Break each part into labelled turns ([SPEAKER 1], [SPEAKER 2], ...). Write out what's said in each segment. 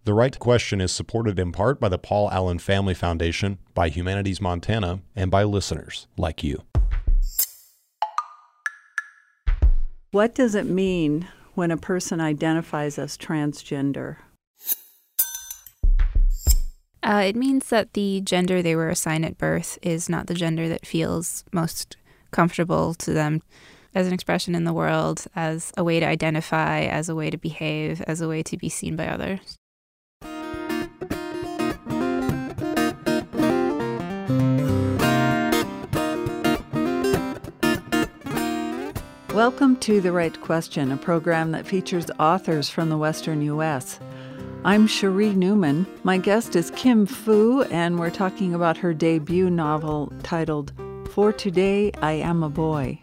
[SPEAKER 1] The Right Question is supported in part by the Paul Allen Family Foundation, by Humanities Montana, and by listeners like you.
[SPEAKER 2] What does it mean when a person identifies as transgender?
[SPEAKER 3] It means that the gender they were assigned at birth is not the gender that feels most comfortable to them as an expression in the world, as a way to identify, as a way to behave, as a way to be seen by others.
[SPEAKER 2] Welcome to The Right Question, a program that features authors from the Western U.S. I'm Cherie Newman. My guest is Kim Fu, and we're talking about her debut novel titled For Today, I Am a Boy.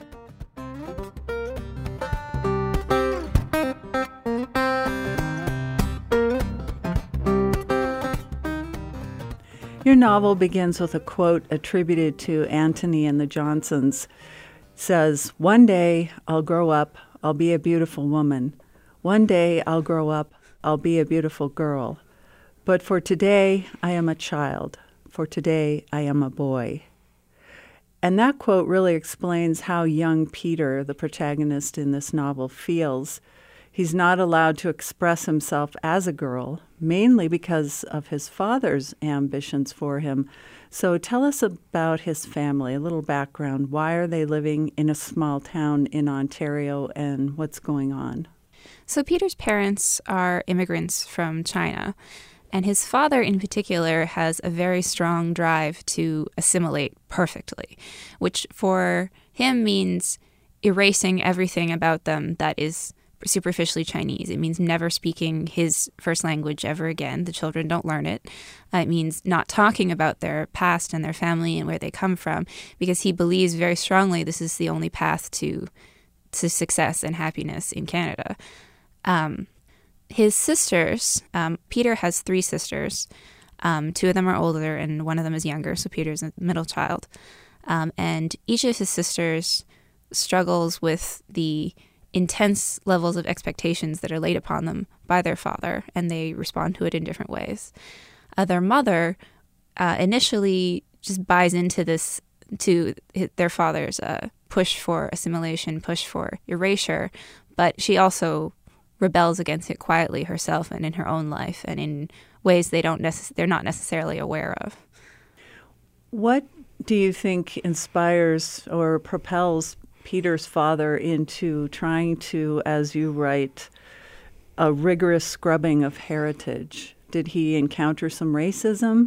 [SPEAKER 2] Your novel begins with a quote attributed to Antony and the Johnsons. It says, "One day I'll grow up, I'll be a beautiful woman. One day I'll grow up, I'll be a beautiful girl. But for today, I am a child. For today, I am a boy." And that quote really explains how young Peter, the protagonist in this novel, feels. He's not allowed to express himself as a girl, mainly because of his father's ambitions for him. So tell us about his family, a little background. Why are they living in a small town in Ontario, and what's going on?
[SPEAKER 3] So Peter's parents are immigrants from China, and his father in particular has a very strong drive to assimilate perfectly, which for him means erasing everything about them that is superficially Chinese. It means never speaking his first language ever again. The children don't learn it. It means not talking about their past and their family and where they come from, because he believes very strongly this is the only path to success and happiness in Canada. His sisters, Peter has three sisters. Two of them are older and one of them is younger, so Peter's a middle child. And each of his sisters struggles with the intense levels of expectations that are laid upon them by their father, and they respond to it in different ways. Their mother initially just buys into this, to their father's push for assimilation, push for erasure, but she also rebels against it quietly herself and in her own life and in ways they're not necessarily aware of.
[SPEAKER 2] What do you think inspires or propels Peter's father into trying to, as you write, a rigorous scrubbing of heritage? Did he encounter some racism?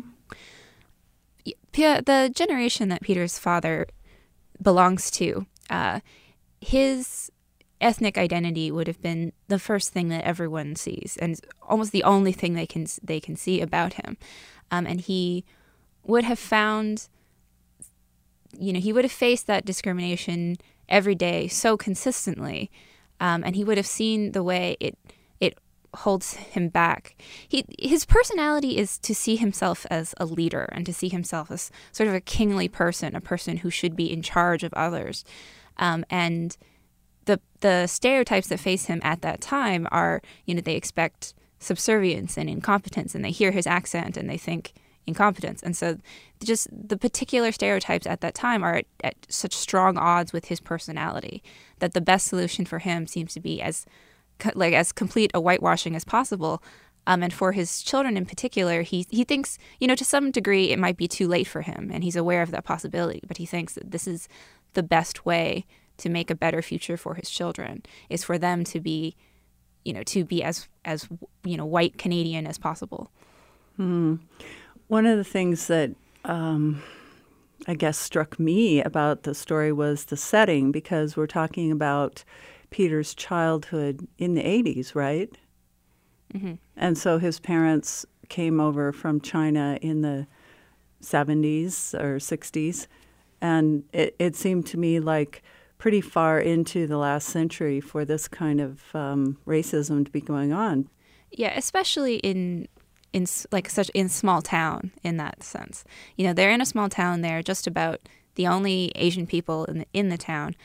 [SPEAKER 3] The generation that Peter's father belongs to, his ethnic identity would have been the first thing that everyone sees, and almost the only thing they can see about him. And he would have found, he would have faced that discrimination every day so consistently, and he would have seen the way it holds him back. His personality is to see himself as a leader and to see himself as sort of a kingly person, a person who should be in charge of others. And the stereotypes that face him at that time are, they expect subservience and incompetence, and they hear his accent and they think incompetence. And so just the particular stereotypes at that time are at such strong odds with his personality that the best solution for him seems to be as complete a whitewashing as possible. And for his children in particular, he thinks, to some degree it might be too late for him, and he's aware of that possibility, but he thinks that this is the best way to make a better future for his children, is for them to be as white Canadian as possible.
[SPEAKER 2] One of the things that I guess struck me about the story was the setting, because we're talking about Peter's childhood in the 80s, right? Mm-hmm. And so his parents came over from China in the 70s or 60s, and it seemed to me like pretty far into the last century for this kind of racism to be going on.
[SPEAKER 3] Yeah, especially in small town in that sense. They're in a small town. They're just about the only Asian people in the town.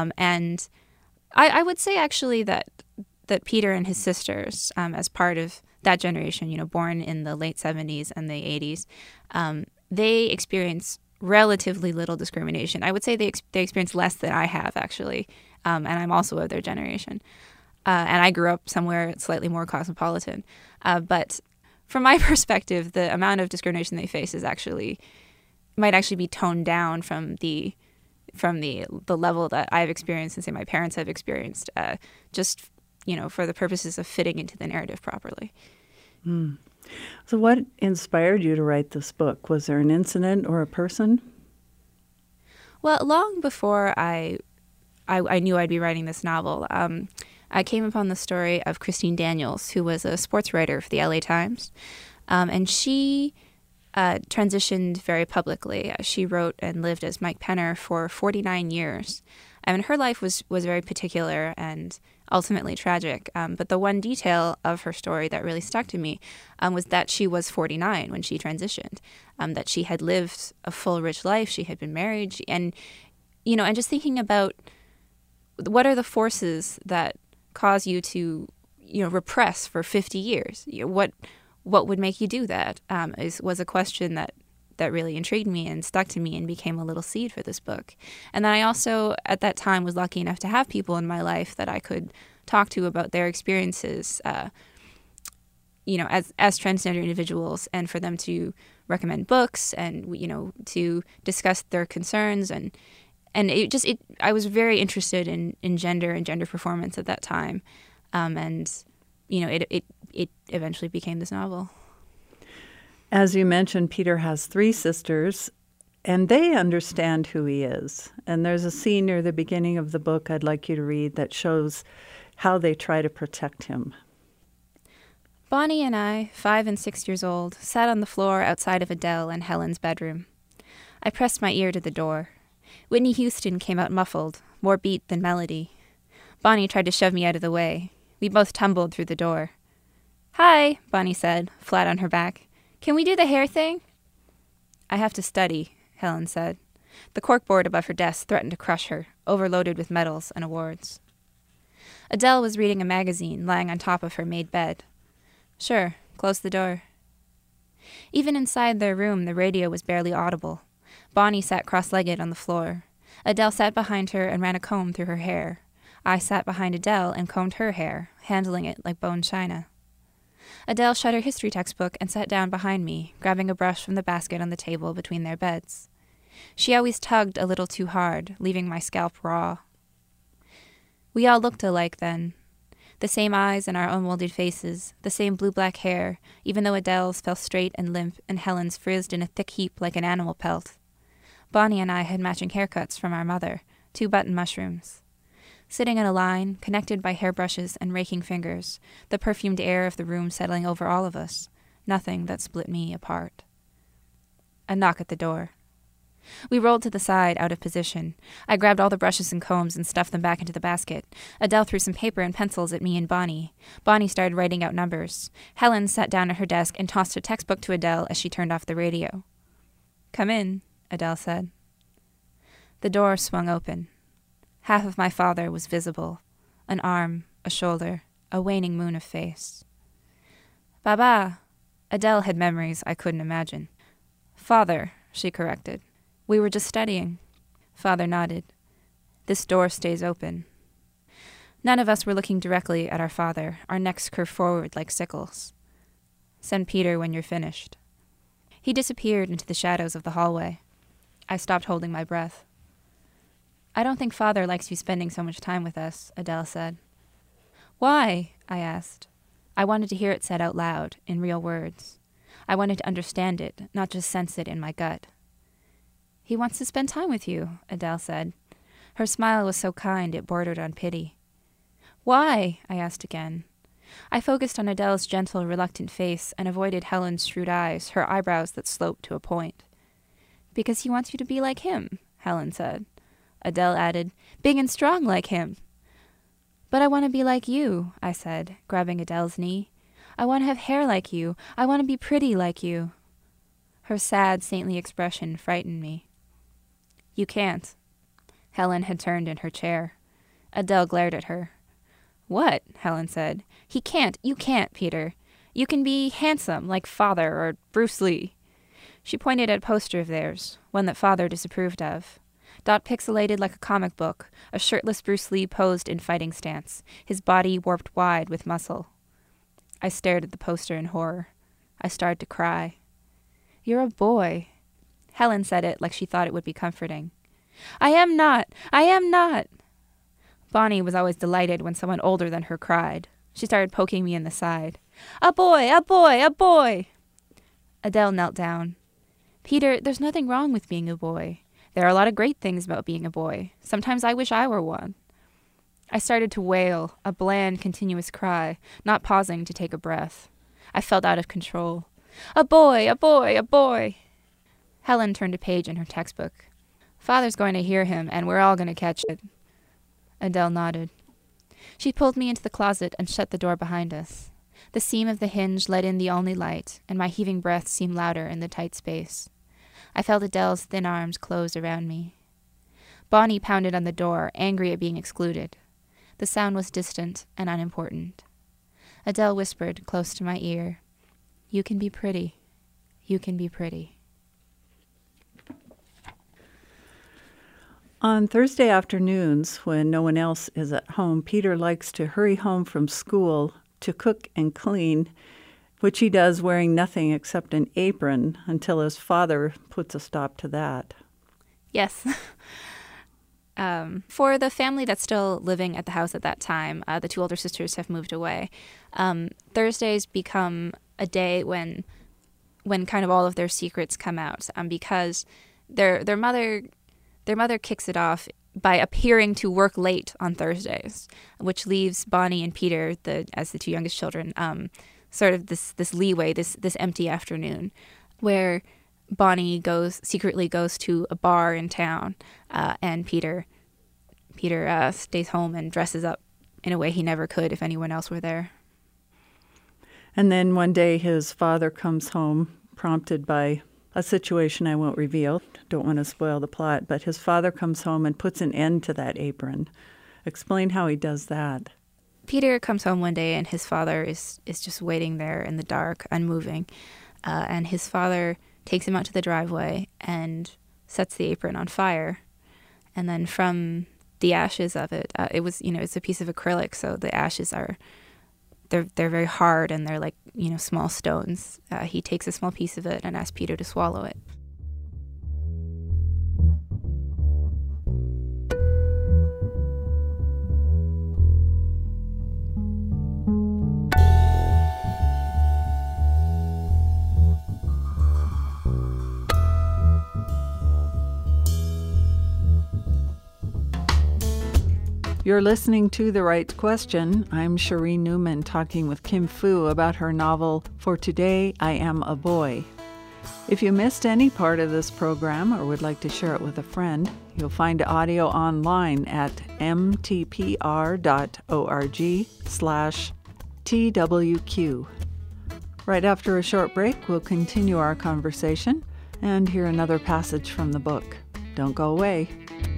[SPEAKER 3] And I would say actually that Peter and his sisters, as part of that generation, born in the late 70s and the 80s, they experience relatively little discrimination. I would say they experience less than I have, actually, and I'm also of their generation. And I grew up somewhere slightly more cosmopolitan. But from my perspective, the amount of discrimination they face might actually be toned down from the level that I've experienced and say my parents have experienced, just for the purposes of fitting into the narrative properly.
[SPEAKER 2] So what inspired you to write this book? Was there an incident or a person?
[SPEAKER 3] Well, long before I knew I'd be writing this novel, I came upon the story of Christine Daniels, who was a sports writer for the LA Times, and she transitioned very publicly. She wrote and lived as Mike Penner for 49 years. I mean, her life was very particular and ultimately tragic. But the one detail of her story that really stuck to me was that she was 49 when she transitioned, that she had lived a full, rich life. She had been married. And just thinking about what are the forces that cause you to, repress for 50 years? What would make you do that? Was a question that really intrigued me and stuck to me and became a little seed for this book. And then I also, at that time, was lucky enough to have people in my life that I could talk to about their experiences, as transgender individuals, and for them to recommend books and, to discuss their concerns. And I was very interested in gender and gender performance at that time. It eventually became this novel.
[SPEAKER 2] As you mentioned, Peter has 3 sisters, and they understand who he is. And there's a scene near the beginning of the book I'd like you to read that shows how they try to protect him.
[SPEAKER 3] Bonnie and I, 5 and 6 years old, sat on the floor outside of Adele and Helen's bedroom. I pressed my ear to the door. Whitney Houston came out muffled, more beat than melody. Bonnie tried to shove me out of the way. We both tumbled through the door. "Hi," Bonnie said, flat on her back. "Can we do the hair thing?" "I have to study," Helen said. The corkboard above her desk threatened to crush her, overloaded with medals and awards. Adele was reading a magazine lying on top of her made bed. "Sure, close the door." Even inside their room, the radio was barely audible. Bonnie sat cross-legged on the floor. Adele sat behind her and ran a comb through her hair. I sat behind Adele and combed her hair, handling it like bone china. Adele shut her history textbook and sat down behind me, grabbing a brush from the basket on the table between their beds. She always tugged a little too hard, leaving my scalp raw. We all looked alike then. The same eyes in our unmolded faces, the same blue-black hair, even though Adele's fell straight and limp and Helen's frizzed in a thick heap like an animal pelt. Bonnie and I had matching haircuts from our mother, 2 button mushrooms. Sitting in a line, connected by hairbrushes and raking fingers, the perfumed air of the room settling over all of us, nothing that split me apart. A knock at the door. We rolled to the side, out of position. I grabbed all the brushes and combs and stuffed them back into the basket. Adele threw some paper and pencils at me and Bonnie. Bonnie started writing out numbers. Helen sat down at her desk and tossed a textbook to Adele as she turned off the radio. "Come in," Adele said. The door swung open. Half of my father was visible. An arm, a shoulder, a waning moon of face. "Baba." Adele had memories I couldn't imagine. "Father," she corrected. "We were just studying." Father nodded. "This door stays open." None of us were looking directly at our father, our necks curved forward like sickles. "Send Peter when you're finished." He disappeared into the shadows of the hallway. I stopped holding my breath. "I don't think Father likes you spending so much time with us," Adele said. "Why?" I asked. I wanted to hear it said out loud, in real words. I wanted to understand it, not just sense it in my gut. "He wants to spend time with you," Adele said. Her smile was so kind it bordered on pity. "Why?" I asked again. I focused on Adele's gentle, reluctant face and avoided Helen's shrewd eyes, her eyebrows that sloped to a point. "Because he wants you to be like him," Helen said. Adele added, "Big and strong like him." "But I want to be like you," I said, grabbing Adele's knee. "I want to have hair like you. I want to be pretty like you." Her sad, saintly expression frightened me. "You can't." Helen had turned in her chair. Adele glared at her. "What?" Helen said. "He can't. You can't, Peter. You can be handsome like Father or Bruce Lee. She pointed at a poster of theirs, one that Father disapproved of. Dot pixelated like a comic book, a shirtless Bruce Lee posed in fighting stance, his body warped wide with muscle. I stared at the poster in horror. I started to cry. "You're a boy." Helen said it like she thought it would be comforting. "I am not! I am not!" Bonnie was always delighted when someone older than her cried. She started poking me in the side. "A boy! A boy! A boy!" Adele knelt down. "Peter, there's nothing wrong with being a boy. There are a lot of great things about being a boy. Sometimes I wish I were one." I started to wail, a bland, continuous cry, not pausing to take a breath. I felt out of control. "A boy! A boy! A boy!" Helen turned a page in her textbook. "Father's going to hear him, and we're all going to catch it." Adele nodded. She pulled me into the closet and shut the door behind us. The seam of the hinge let in the only light, and my heaving breath seemed louder in the tight space. I felt Adele's thin arms close around me. Bonnie pounded on the door, angry at being excluded. The sound was distant and unimportant. Adele whispered close to my ear, "You can be pretty. You can be pretty."
[SPEAKER 2] On Thursday afternoons, when no one else is at home, Peter likes to hurry home from school to cook and clean, which he does wearing nothing except an apron until his father puts a stop to that.
[SPEAKER 3] Yes. For the family that's still living at the house at that time, the two older sisters have moved away. Thursdays become a day when kind of all of their secrets come out, because their mother kicks it off by appearing to work late on Thursdays, which leaves Bonnie and Peter, as the two youngest children, sort of this leeway, this empty afternoon, where Bonnie secretly goes to a bar in town, and Peter stays home and dresses up in a way he never could if anyone else were there.
[SPEAKER 2] And then one day his father comes home, prompted by a situation I won't reveal. Don't want to spoil the plot, but his father comes home and puts an end to that apron. Explain how he does that.
[SPEAKER 3] Peter comes home one day and his father is just waiting there in the dark, unmoving. And his father takes him out to the driveway and sets the apron on fire. And then from the ashes of it, it's a piece of acrylic, so the ashes they're very hard and they're like, small stones. He takes a small piece of it and asks Peter to swallow it.
[SPEAKER 2] You're listening to The Right Question. I'm Shireen Newman talking with Kim Fu about her novel, For Today, I Am a Boy. If you missed any part of this program or would like to share it with a friend, you'll find audio online at mtpr.org/TWQ. Right after a short break, we'll continue our conversation and hear another passage from the book. Don't go away.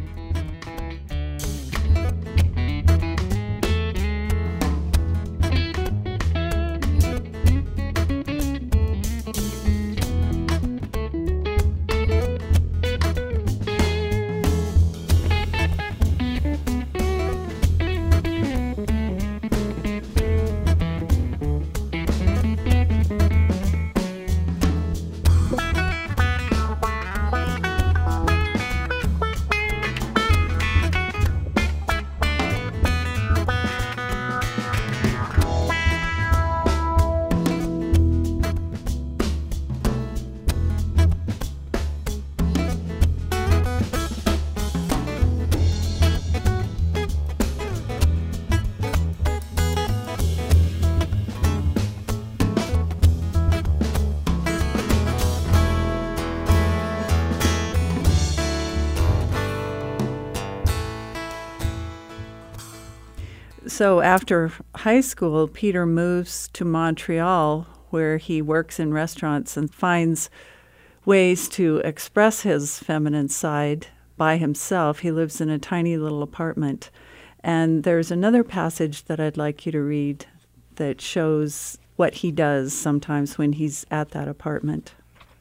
[SPEAKER 2] So after high school, Peter moves to Montreal, where he works in restaurants and finds ways to express his feminine side by himself. He lives in a tiny little apartment. And there's another passage that I'd like you to read that shows what he does sometimes when he's at that apartment.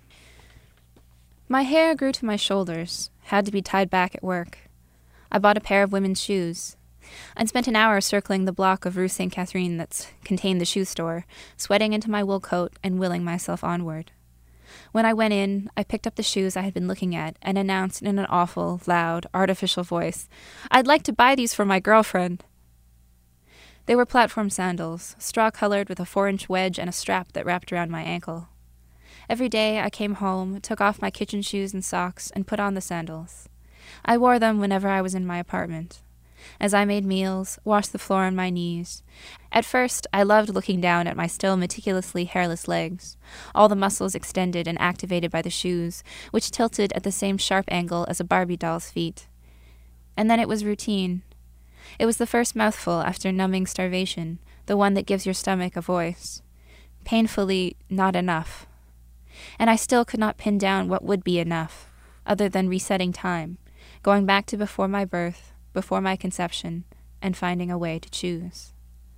[SPEAKER 3] My hair grew to my shoulders, had to be tied back at work. I bought a pair of women's shoes. I'd spent an hour circling the block of Rue St. Catherine that contained the shoe store, sweating into my wool coat and willing myself onward. When I went in, I picked up the shoes I had been looking at and announced in an awful, loud, artificial voice, "I'd like to buy these for my girlfriend." They were platform sandals, straw-colored with a 4-inch wedge and a strap that wrapped around my ankle. Every day I came home, took off my kitchen shoes and socks, and put on the sandals. I wore them whenever I was in my apartment. As I made meals, washed the floor on my knees. At first, I loved looking down at my still meticulously hairless legs, all the muscles extended and activated by the shoes, which tilted at the same sharp angle as a Barbie doll's feet. And then it was routine. It was the first mouthful after numbing starvation, the one that gives your stomach a voice. Painfully not enough. And I still could not pin down what would be enough, other than resetting time, going back to before my birth, before my conception, and finding a way to choose.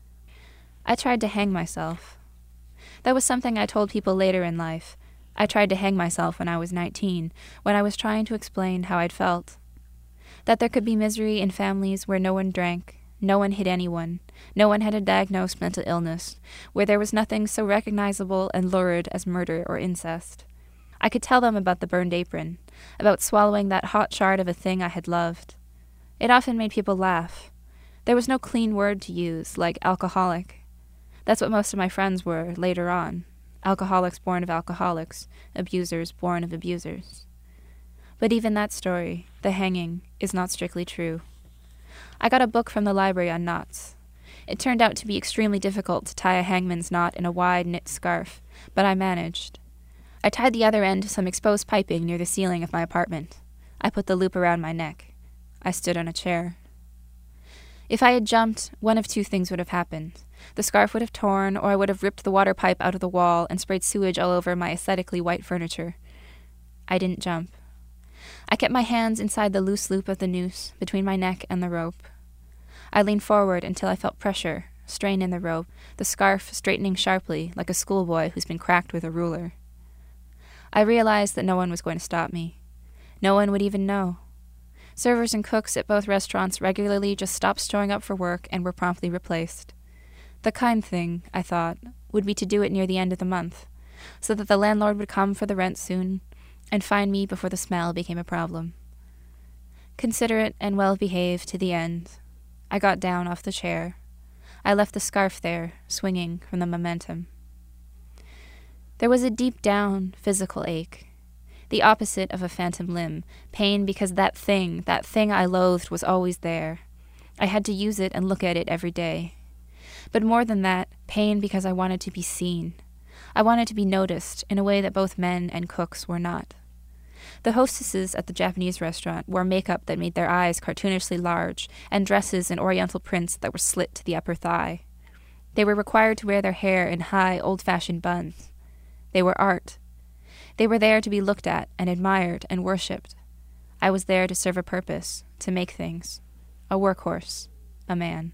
[SPEAKER 3] I tried to hang myself. That was something I told people later in life. I tried to hang myself when I was 19, when I was trying to explain how I'd felt. That there could be misery in families where no one drank, no one hit anyone, no one had a diagnosed mental illness, where there was nothing so recognizable and lurid as murder or incest. I could tell them about the burned apron, about swallowing that hot shard of a thing I had loved. It often made people laugh. There was no clean word to use, like alcoholic. That's what most of my friends were later on. Alcoholics born of alcoholics, abusers born of abusers. But even that story, the hanging, is not strictly true. I got a book from the library on knots. It turned out to be extremely difficult to tie a hangman's knot in a wide knit scarf, but I managed. I tied the other end to some exposed piping near the ceiling of my apartment. I put the loop around my neck. I stood on a chair. If I had jumped, one of two things would have happened. The scarf would have torn, or I would have ripped the water pipe out of the wall and sprayed sewage all over my aesthetically white furniture. I didn't jump. I kept my hands inside the loose loop of the noose, between my neck and the rope. I leaned forward until I felt pressure, strain in the rope, the scarf straightening sharply like a schoolboy who's been cracked with a ruler. I realized that no one was going to stop me. No one would even know. Servers and cooks at both restaurants regularly just stopped showing up for work and were promptly replaced. The kind thing, I thought, would be to do it near the end of the month, so that the landlord would come for the rent soon and find me before the smell became a problem. Considerate and well-behaved to the end, I got down off the chair. I left the scarf there, swinging from the momentum. There was a deep-down physical ache, the opposite of a phantom limb, pain because that thing I loathed was always there. I had to use it and look at it every day. But more than that, pain because I wanted to be seen. I wanted to be noticed in a way that both men and cooks were not. The hostesses at the Japanese restaurant wore makeup that made their eyes cartoonishly large and dresses in oriental prints that were slit to the upper thigh. They were required to wear their hair in high, old-fashioned buns. They were art. They were there to be looked at and admired and worshipped. I was there to serve a purpose, to make things. A workhorse. A man.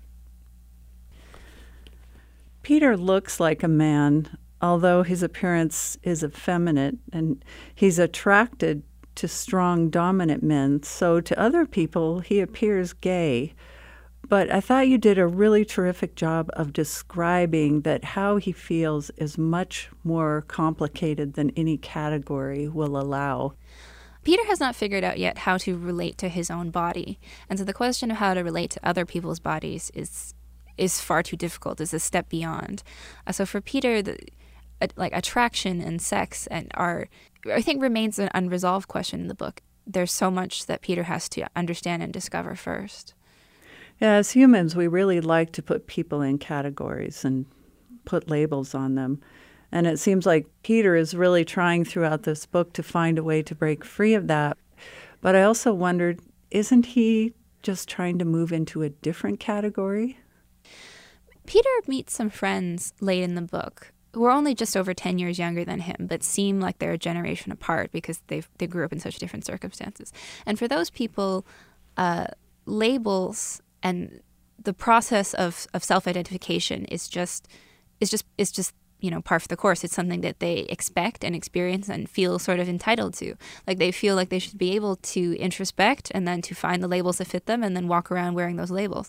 [SPEAKER 2] Peter looks like a man, although his appearance is effeminate, and he's attracted to strong, dominant men, so to other people he appears gay. But I thought you did a really terrific job of describing that how he feels is much more complicated than any category will allow.
[SPEAKER 3] Peter has not figured out yet how to relate to his own body, and so the question of how to relate to other people's bodies is far too difficult, is a step beyond. So for Peter, attraction and sex and art, I think, remains an unresolved question in the book. There's so much that Peter has to understand and discover first.
[SPEAKER 2] Yeah, as humans, we really like to put people in categories and put labels on them. And it seems like Peter is really trying throughout this book to find a way to break free of that. But I also wondered, isn't he just trying to move into a different category?
[SPEAKER 3] Peter meets some friends late in the book who are only just over 10 years younger than him, but seem like they're a generation apart because they grew up in such different circumstances. And for those people, labels and the process of self-identification is just par for the course. It's something that they expect and experience and feel sort of entitled to. Like they feel like they should be able to introspect and then to find the labels that fit them and then walk around wearing those labels.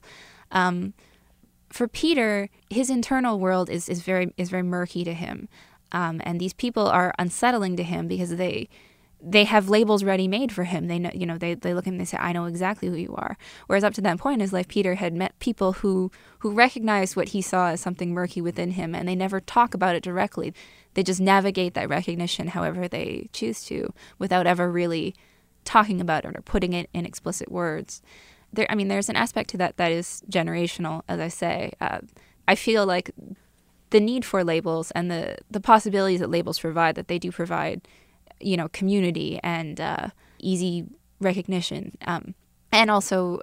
[SPEAKER 3] For Peter, his internal world is very murky to him. And these people are unsettling to him because they have labels ready made for him. They know, they look at him and they say, I know exactly who you are. Whereas up to that point in his life, Peter had met people who recognized what he saw as something murky within him, and they never talk about it directly. They just navigate that recognition however they choose to, without ever really talking about it or putting it in explicit words. There's an aspect to that is generational, as I say. I feel like the need for labels and the possibilities that labels provide, that they do provide community and easy recognition, and also,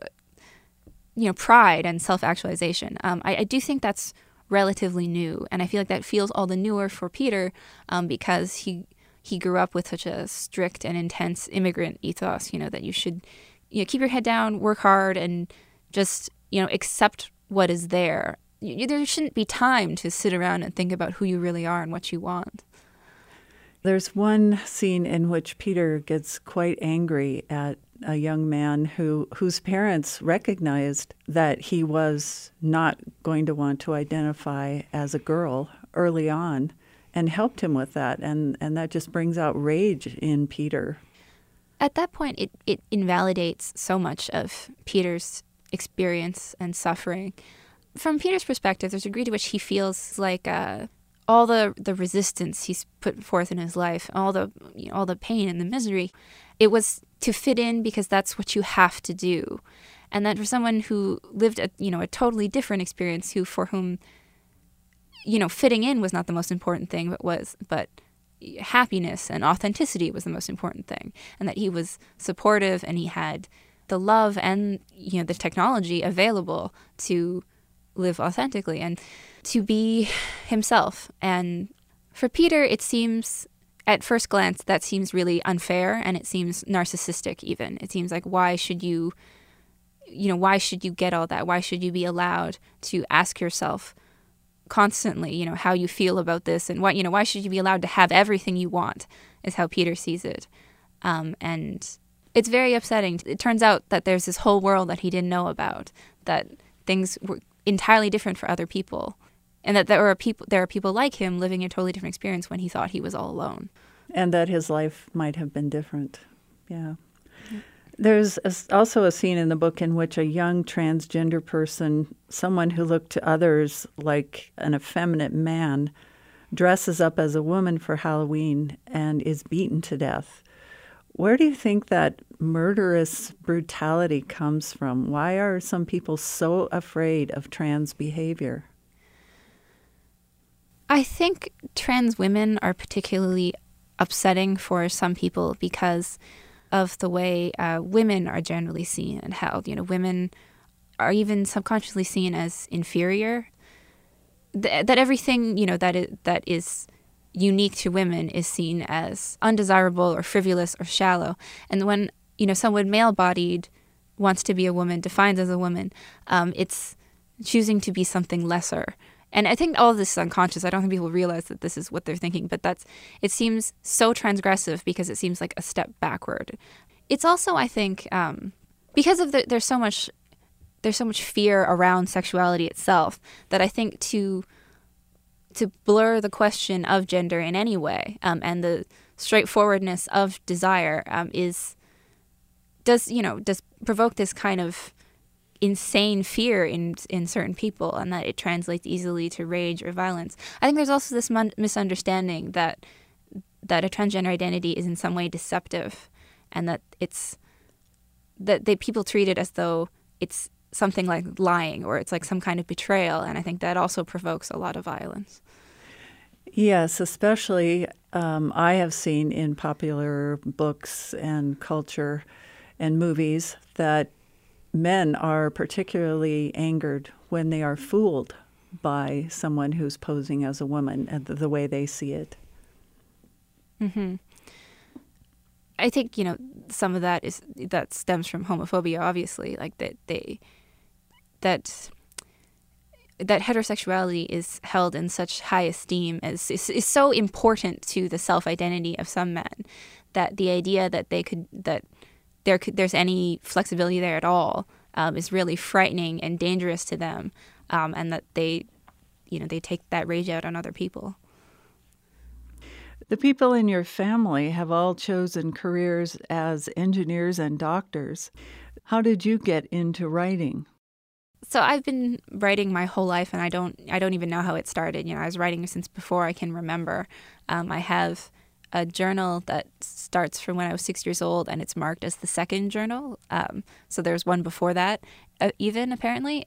[SPEAKER 3] pride and self-actualization. I do think that's relatively new, and I feel like that feels all the newer for Peter because he grew up with such a strict and intense immigrant ethos, that you should keep your head down, work hard, and just, accept what is there. There shouldn't be time to sit around and think about who you really are and what you want.
[SPEAKER 2] There's one scene in which Peter gets quite angry at a young man whose parents recognized that he was not going to want to identify as a girl early on and helped him with that. And that just brings out rage in Peter.
[SPEAKER 3] At that point, it invalidates so much of Peter's experience and suffering. From Peter's perspective, there's a degree to which he feels like all the resistance he's put forth in his life, all the pain and the misery, it was to fit in because that's what you have to do. And that for someone who lived a totally different experience, for whom fitting in was not the most important thing, but happiness and authenticity was the most important thing, and that he was supportive and he had the love and the technology available to live authentically and to be himself. And for Peter, it seems, at first glance, that seems really unfair, and it seems narcissistic even. It seems like, why should you get all that? Why should you be allowed to ask yourself constantly, how you feel about this, and why should you be allowed to have everything you want, is how Peter sees it. And it's very upsetting. It turns out that there's this whole world that he didn't know about, that things were entirely different for other people, and that there are people like him living a totally different experience when he thought he was all alone.
[SPEAKER 2] And that his life might have been different. Yeah. There's also a scene in the book in which a young transgender person, someone who looked to others like an effeminate man, dresses up as a woman for Halloween and is beaten to death. Where do you think that murderous brutality comes from? Why are some people so afraid of trans behavior?
[SPEAKER 3] I think trans women are particularly upsetting for some people because of the way women are generally seen and held. Women are even subconsciously seen as inferior. That everything, that is unique to women is seen as undesirable or frivolous or shallow. And when, someone male-bodied wants to be a woman, defines as a woman, it's choosing to be something lesser. And I think all of this is unconscious. I don't think people realize that this is what they're thinking, but it seems so transgressive because it seems like a step backward. It's also, I think, because of there's so much fear around sexuality itself, that I think to blur the question of gender in any way, and the straightforwardness of desire does provoke this kind of insane fear in certain people, and that it translates easily to rage or violence. I think there's also this misunderstanding that a transgender identity is in some way deceptive, and that people treat it as though it's something like lying or it's like some kind of betrayal, and I think that also provokes a lot of violence.
[SPEAKER 2] Yes, especially I have seen in popular books and culture and movies that men are particularly angered when they are fooled by someone who's posing as a woman and the way they see it.
[SPEAKER 3] Mm-hmm. I think, some of that stems from homophobia, obviously, like that that heterosexuality is held in such high esteem is so important to the self-identity of some men, that the idea that there's any flexibility there at all is really frightening and dangerous to them, and that they take that rage out on other people.
[SPEAKER 2] The people in your family have all chosen careers as engineers and doctors. How did you get into writing?
[SPEAKER 3] So I've been writing my whole life, and I don't even know how it started. I was writing since before I can remember. I have a journal that starts from when I was 6 years old, and it's marked as the second journal. So there's one before that, even apparently.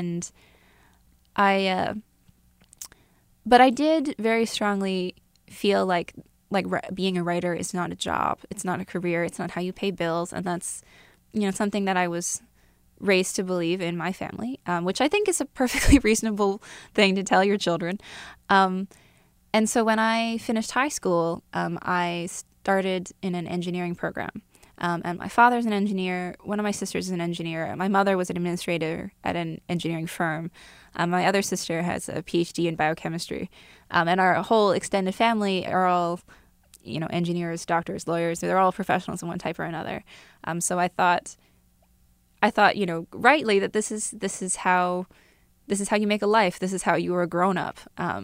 [SPEAKER 3] But I did very strongly feel like being a writer is not a job. It's not a career. It's not how you pay bills, and that's something that I was raised to believe in my family, which I think is a perfectly reasonable thing to tell your children. And so when I finished high school, I started in an engineering program. And my father's an engineer. One of my sisters is an engineer. My mother was an administrator at an engineering firm. My other sister has a PhD in biochemistry. And our whole extended family are all, engineers, doctors, lawyers. They're all professionals in one type or another. So I thought, rightly that this is how you make a life. This is how you are a grown up.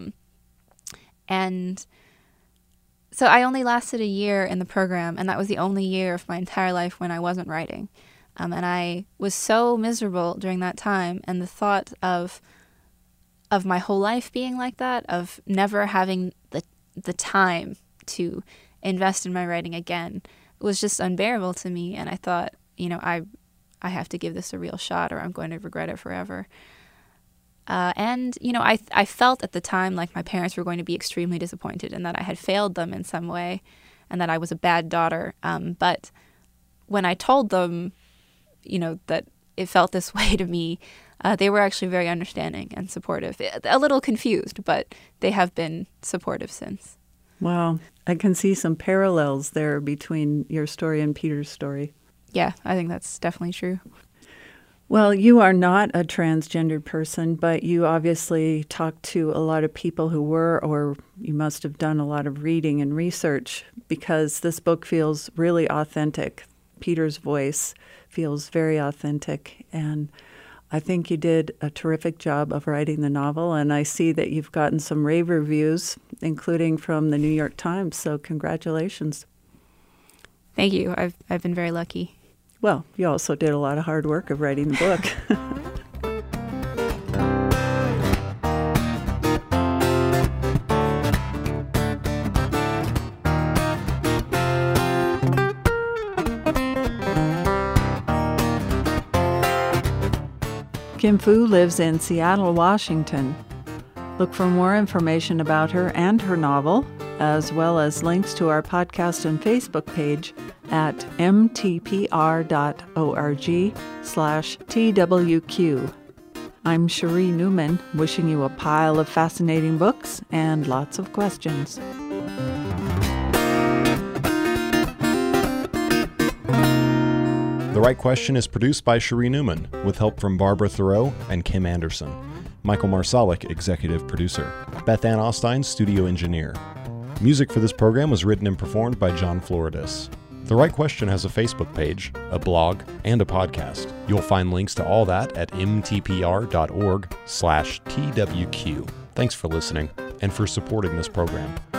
[SPEAKER 3] And so I only lasted a year in the program, and that was the only year of my entire life when I wasn't writing. And I was so miserable during that time, and the thought of my whole life being like that, of never having the time to invest in my writing again, was just unbearable to me. And I thought, I have to give this a real shot, or I'm going to regret it forever. I felt at the time like my parents were going to be extremely disappointed, and that I had failed them in some way, and that I was a bad daughter. But when I told them, that it felt this way to me, they were actually very understanding and supportive. A little confused, but they have been supportive since.
[SPEAKER 2] Wow. I can see some parallels there between your story and Peter's story.
[SPEAKER 3] Yeah, I think that's definitely true.
[SPEAKER 2] Well, you are not a transgendered person, but you obviously talked to a lot of people who were, or you must have done a lot of reading and research, because this book feels really authentic. Peter's voice feels very authentic, and I think you did a terrific job of writing the novel, and I see that you've gotten some rave reviews, including from the New York Times, so congratulations.
[SPEAKER 3] Thank you. I've been very lucky.
[SPEAKER 2] Well, you also did a lot of hard work of writing the book. Kim Fu lives in Seattle, Washington. Look for more information about her and her novel, as well as links to our podcast and Facebook page at mtpr.org/TWQ. I'm Cherie Newman, wishing you a pile of fascinating books and lots of questions.
[SPEAKER 1] The Right Question is produced by Cherie Newman, with help from Barbara Thoreau and Kim Anderson. Michael Marsalic, executive producer. Beth Ann Ostein, studio engineer. Music for this program was written and performed by John Floridis. The Right Question has a Facebook page, a blog, and a podcast. You'll find links to all that at mtpr.org/TWQ. Thanks for listening and for supporting this program.